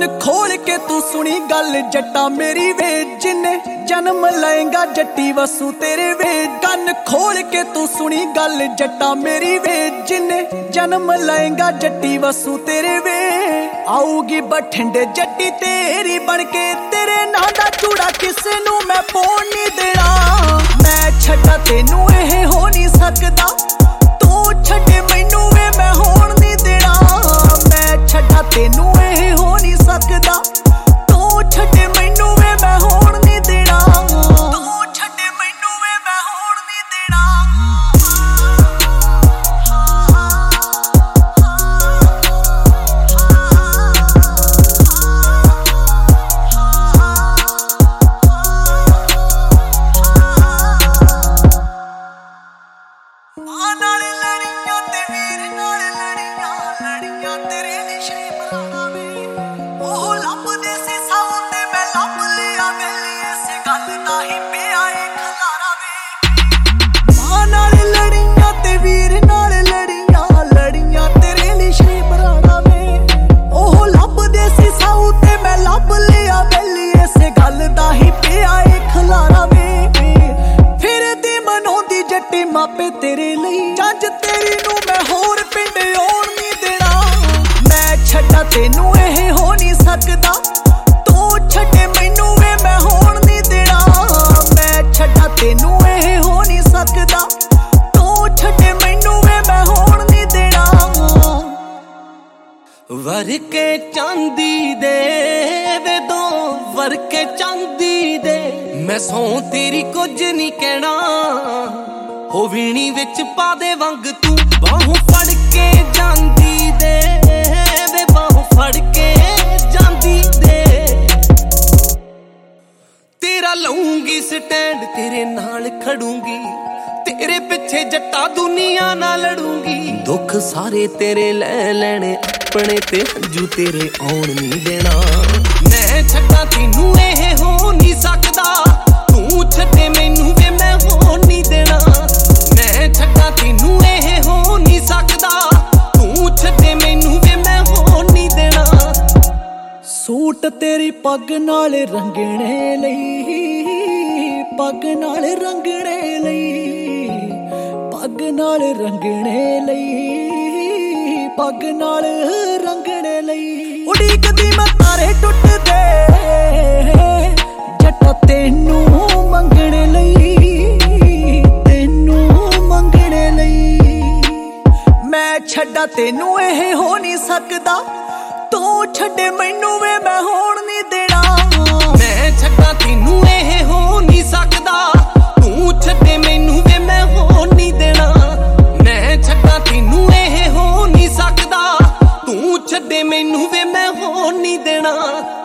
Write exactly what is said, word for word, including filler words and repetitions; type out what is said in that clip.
ਕੰਨ ਖੋਲ ਕੇ ਤੂੰ ਸੁਣੀ ਗੱਲ ਜੱਟਾ ਮੇਰੀ ਵੇ ਜਿੰਨੇ ਜਨਮ ਲਏਗਾ ਜੱਟੀ ਵਸੂ ਤੇਰੇ ਵੇ ਕੰਨ ਖੋਲ ਕੇ ਤੂੰ ਸੁਣੀ ਗੱਲ ਜੱਟਾ ਮੇਰੀ ਵੇ ਜਿੰਨੇ ਜਨਮ ਲਏਗਾ ਜੱਟੀ ਵਸੂ ਤੇਰੇ ਵੇ ਆਊਗੀ ਬਠਿੰਡੇ ਜੱਟੀ ਤੇਰੀ ਬਣ ਕੇ ਤੇਰੇ ਨਾਂ ਦਾ ਚੂੜਾ ਕਿਸੇ ਨੂੰ ਮੈਂ ਪਾਉਣ ਨਹੀਂ ਦੇਣਾ ਮੈਂ ਛੱਡਾ ਤੈਨੂੰ ਇਹ ਹੋ ਨਹੀਂ ਸਕਦਾ ਤੂੰ ਛੱਡੇ ਮੈਨੂੰ ਵੇ ਮੈਂ ਹੋਣ ਨਹੀਂ ਦੇਣਾ ਮੈਂ ਛੱਡਾ ਤੈਨੂੰ ਇਹ ਹੋ ਨਹੀਂ ਸਕਦਾ ਤੂੰ ਛੱਡੇ ਮੈਨੂੰ ਵੇ ਮੈਂ ਹੋਣ ਨਹੀਂ ਦੇਣਾ ਤੂੰ ਛੱਡੇ ਮੈਨੂੰ ਵੇ ਮੈਂ ਹੋਣ ਨਹੀਂ ਦੇਣਾ ਮਾਂ ਨਾਲ ਲੜੀਆਂ ਤੇ ਵੀਰ ਨਾਲ ਲੜੀਆਂ ਲੜੀਆਂ ਤੇਰੇ ਨਿਸ਼ਾਨੇ ਬਰਾਵਾ ਵੇ ਉਹ ਲੱਭਦੇ ਸੀ ਸੌ ਤੇ ਮੈਂ ਲੱਭ ਲਿਆ ਵੇਲੀ ਇਸੇ ਗੱਲ ਦਾ ਹੀ ਪਿਆ ਏ ਖਲਾਰਾ ਵੇ ਮਾਂ ਨਾਲ ਲੜੀਆਂ ਤੇ ਵੀਰ ਨਾਲ ਲੜੀਆਂ ਲੜੀਆਂ ਤੇਰੇ ਨਿਸ਼ਾਨੇ ਬਰਾਵਾ ਵੇ ਉਹ ਲੱਭਦੇ ਸੀ ਸੌ ਤੇ ਮੈਂ ਲੱਭ ਲਿਆ ਵੇਲੀ ਇਸੇ ਗੱਲ ਦਾ ਹੀ ਪਿਆ ਏ ਖਲਾਰਾ ਵੇ ਫਿਰਦੀ ਮਨਾਉਂਦੀ ਜੱਟੀ ਮਾਪੇ ਤੇਰੇ ਲਈ ਜੱਜ ਤੇਰੀ ਨੂੰ ਮੈਂ ਹੋਰ ਪਿੰਡ ਆਉਣ ਨਹੀਂ ਦੇਣਾ ਮੈਂ ਛੱਡਾ ਤੈਨੂੰ ਇਹ ਹੋ ਨਹੀਂ ਸਕਦਾ ਤੂੰ ਛੱਡੇ ਮੈਨੂੰ ਵੇ ਮੈਂ ਹੋਣ ਨਹੀਂ ਦੇਣਾ ਮੈਂ ਛੱਡਾ ਤੈਨੂੰ ਇਹ ਹੋ ਨਹੀਂ ਸਕਦਾ ਤੂੰ ਛੱਡੇ ਮੈਨੂੰ ਵੇ ਮੈਂ ਹੋਣ ਨਹੀਂ ਦੇਣਾ ਵਰ ਕੇ ਚਾਂਦੀ ਦੇ ਵੇ ਦੋ ਵਰ ਕੇ ਚਾਂਦੀ ਦੇ ਮੈਂ ਸੌ ਤੇਰੀ ਕੁਝ ਨਹੀਂ ਕਹਿਣਾ ਹੋ ਵੀਣੀ ਵਿੱਚ ਪਾ ਦੇ ਵੰਗ ਤੂੰ ਬਾਹੋਂ ਫੜ ਕੇ ਜਾਂਦੀ ਦੇ ਵੇ ਬਾਹੋਂ ਫੜ ਕੇ ਜਾਂਦੀ ਦੇ ਤੇਰਾ ਲਊਂਗੀ ਸਟੈਂਡ ਤੇਰੇ ਨਾਲ ਖੜੂੰਗੀ ਤੇਰੇ ਪਿੱਛੇ ਜੱਟਾ ਦੁਨੀਆ ਨਾਲ ਲੜੂੰਗੀ ਦੁੱਖ ਸਾਰੇ ਤੇਰੇ ਲੈ ਲੈਣੇ ਆਪਣੇ ਤੇ ਹੰਝੂ ਤੇਰੇ ਆਉਣ ਨਹੀਂ ਦੇਣਾ ਮੈਂ ਛੱਡਾ ਤੈਨੂੰ ਇਹ ਹੋ ਨਹੀਂ ਸਕਦਾ ਤੂੰ ਛੱਡੇ ਮੈਨੂੰ ਵੇ ਮੈਂ ਹੋਣ ਨਹੀਂ ਦੇਣਾ ਮੈਂ ਛੱਡਾ ਤੈਨੂੰ ਇਹ ਹੋ ਨਹੀਂ ਸਕਦਾ ਤੂੰ ਛੱਡੇ ਮੈਨੂੰ ਵੇ ਮੈਂ ਹੋਣ ਨਹੀਂ ਦੇਣਾ ਸੂਟ ਤੇਰੀ ਪੱਗ ਨਾਲ ਰੰਗਣੇ ਲਈ ਪੱਗ ਨਾਲ ਰੰਗਣੇ ਲਈ ਪੱਗ ਨਾਲ ਰੰਗਣੇ ਲਈ ਪੱਗ ਨਾਲ ਰੰਗਣੇ ਲਈ ਉਡੀਕਦੀ ਮੈਂ ਤਾਰੇ ਟੁੱਟਦੇ ਜੱਟਾ ਤੈਨੂੰ ਮੰਗਣੇ ਲਈ ਤੈਨੂੰ ਮੰਗਣੇ ਲਈ ਮੈਂ ਛੱਡਾ ਤੈਨੂੰ ਇਹ ਹੋ ਨਹੀਂ ਸਕਦਾ ਤੂੰ ਛੱਡੇ ਮੈਨੂੰ ਵੇ ਮੈਂ ਹੋਣ ਨਹੀਂ ਦੇਣਾ ਮੈਂ ਛੱਡਾ ਤੈਨੂੰ ਇਹ ਹੋ ਨਹੀਂ ਸਕਦਾ ਤੂੰ ਛੱਡੇ ਮੈਨੂੰ ਵੇ ਮੈਂ ਹੋਣ ਨਹੀਂ ਦੇਣਾ ਮੈਂ ਛੱਡਾ ਤੈਨੂੰ ਇਹ ਹੋ ਨਹੀਂ ਸਕਦਾ ਤੂੰ ਛੱਡੇ ਮੈਨੂੰ ਵੇ ਮੈਂ ਹੋਣ ਨਹੀਂ ਦੇਣਾ।